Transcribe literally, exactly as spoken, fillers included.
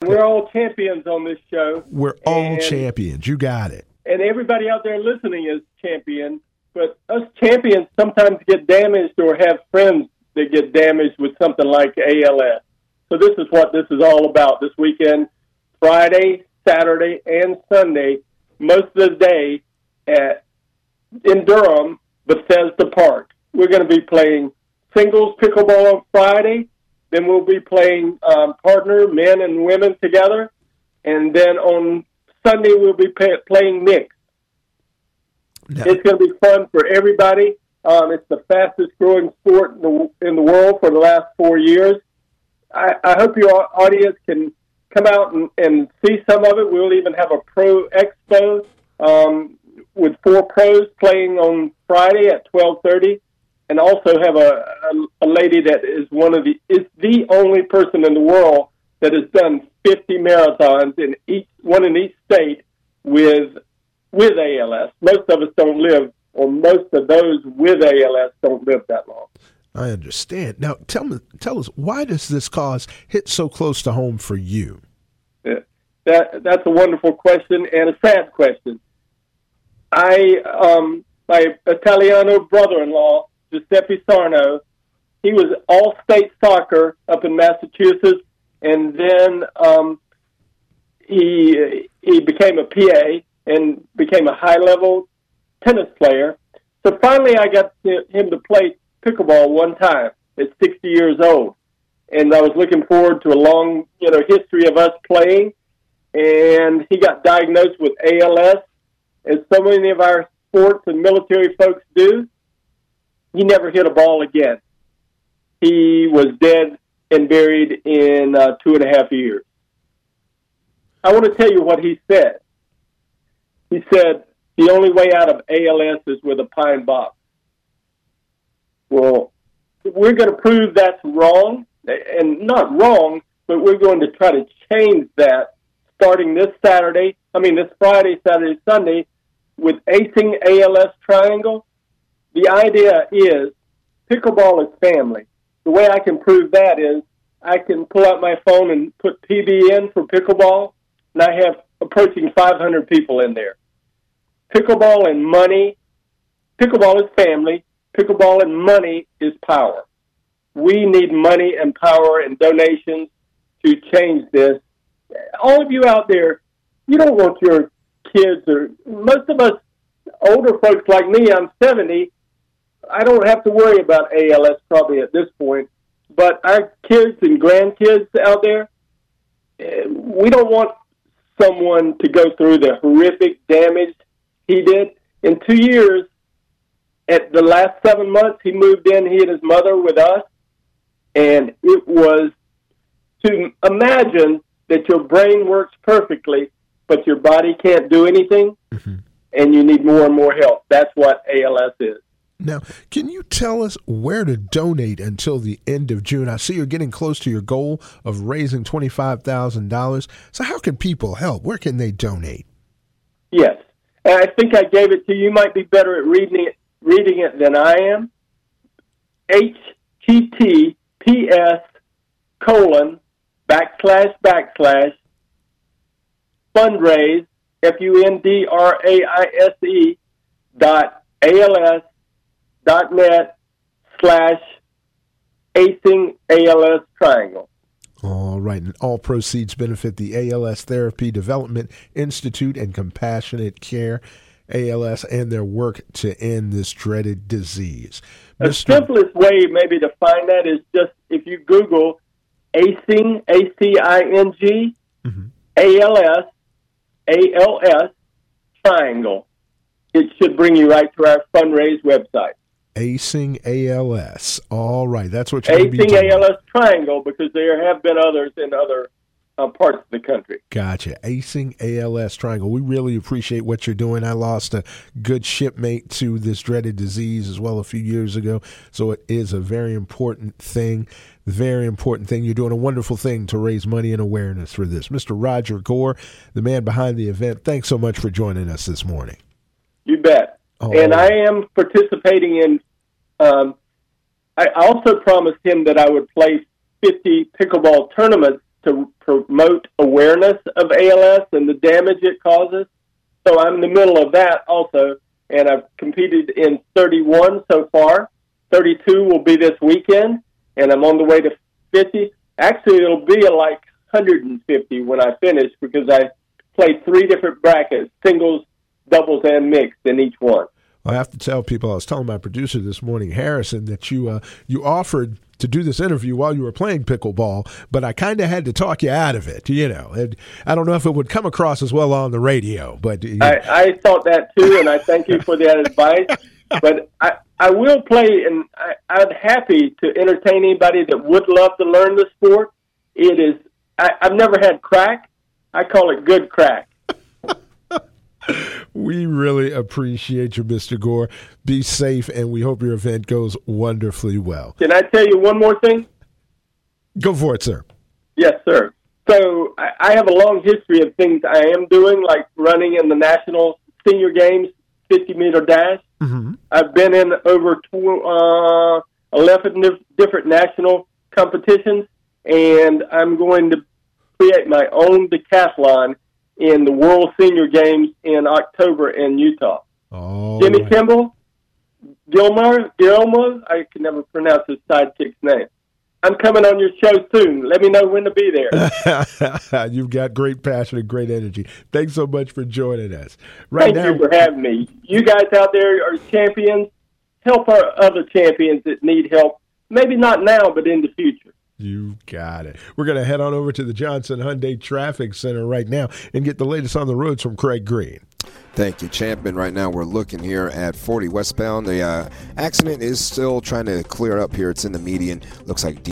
we're all champions on this show. We're all and, champions. You got it. And everybody out there listening is champion. But us champions sometimes get damaged or have friends that get damaged with something like A L S. So this is what this is all about this weekend, Friday, Saturday, and Sunday, most of the day at in Durham, Bethesda Park. We're going to be playing singles pickleball on Friday. Then we'll be playing um, partner, men and women together. And then on Sunday, we'll be pay- playing mixed. No. It's going to be fun for everybody. Um, it's the fastest growing sport in the, in the world for the last four years. I, I hope your audience can come out and, and see some of it. We'll even have a pro expo um, with four pros playing on Friday at twelve thirty, and also have a, a, a lady that is one of the is the only person in the world that has done fifty marathons in each one in each state with with A L S. Most of us don't live, or most of those with A L S don't live that long. I understand. Now, tell me, tell us, why does this cause hit so close to home for you? Yeah, that that's a wonderful question and a sad question. I, um, my Italiano brother-in-law, Giuseppe Sarno, he was all-state soccer up in Massachusetts, and then um, he he became a P A and became a high-level tennis player. So finally, I got to, him to play pickleball one time at sixty years old, and I was looking forward to a long, you know, history of us playing. And he got diagnosed with A L S, as so many of our sports and military folks do. He never hit a ball again. He was dead and buried in uh, two and a half years. I want to tell you what he said. He said, the only way out of A L S is with a pine box. Well, we're going to prove that's wrong, and not wrong, but we're going to try to change that starting this Saturday, I mean this Friday, Saturday, Sunday, with Acing A L S Triangle. The idea is pickleball is family. The way I can prove that is I can pull out my phone and put P B in for pickleball, and I have approaching five hundred people in there. Pickleball and money, pickleball is family, pickleball and money is power. We need money and power and donations to change this. All of you out there, you don't want your kids, or most of us older folks like me, I'm seventy, I don't have to worry about A L S probably at this point, but our kids and grandkids out there, we don't want someone to go through the horrific damage he did. In two years, at the last seven months, he moved in, he and his mother with us, and it was to imagine that your brain works perfectly, but your body can't do anything, mm-hmm. and you need more and more help. That's what A L S is. Now, can you tell us where to donate until the end of June? I see you're getting close to your goal of raising twenty-five thousand dollars. So how can people help? Where can they donate? Yes, and I think I gave it to you. You might be better at reading it, reading it than I am. H T T P S colon backslash backslash fundraise F U N D R A I S E dot A L S dot net slash Acing A L S Triangle. All right, and all proceeds benefit the A L S Therapy Development Institute and Compassionate Care, A L S, and their work to end this dreaded disease. The Mister simplest way maybe to find that is just if you Google Acing, A C I N G, mm-hmm. A L S, A L S, Triangle. It should bring you right to our fundraise website. Acing A L S. All right, that's what you're going to be doing. Acing A L S Triangle, because there have been others in other uh, parts of the country. Gotcha. Acing A L S Triangle. We really appreciate what you're doing. I lost a good shipmate to this dreaded disease as well a few years ago, so it is a very important thing. Very important thing. You're doing a wonderful thing to raise money and awareness for this. Mister Roger Gore, the man behind the event, thanks so much for joining us this morning. You bet. Oh. And I am participating in, um, I also promised him that I would play fifty pickleball tournaments to promote awareness of A L S and the damage it causes. So I'm in the middle of that also, and I've competed in thirty-one so far. thirty-two will be this weekend, and I'm on the way to fifty. Actually, it'll be like one hundred fifty when I finish because I played three different brackets, singles, doubles, and mixed in each one. I have to tell people, I was telling my producer this morning, Harrison, that you uh, you offered to do this interview while you were playing pickleball, but I kind of had to talk you out of it, you know. And I don't know if it would come across as well on the radio, but you know. I, I thought that too, and I thank you for that advice. But I, I will play, and I, I'm happy to entertain anybody that would love to learn the sport. It is, I, I've never had crack. I call it good crack. We really appreciate you, Mister Gore. Be safe, and we hope your event goes wonderfully well. Can I tell you one more thing? Go for it, sir. Yes, sir. So I, I have a long history of things I am doing, like running in the National Senior Games fifty-meter dash. Mm-hmm. I've been in over tw- uh, eleven different national competitions, and I'm going to create my own decathlon in the World Senior Games in October in Utah. Oh, Jimmy right. Kimball, Gilmore, Gilmore, I can never pronounce his sidekick's name. I'm coming on your show soon. Let me know when to be there. You've got great passion and great energy. Thanks so much for joining us. Right Thank now, you for having me. You guys out there are champions. Help our other champions that need help. Maybe not now, but in the future. You got it. We're going to head on over to the Johnson Hyundai Traffic Center right now and get the latest on the roads from Craig Green. Thank you, Champion. Right now we're looking here at forty westbound. The uh, accident is still trying to clear up here. It's in the median. Looks like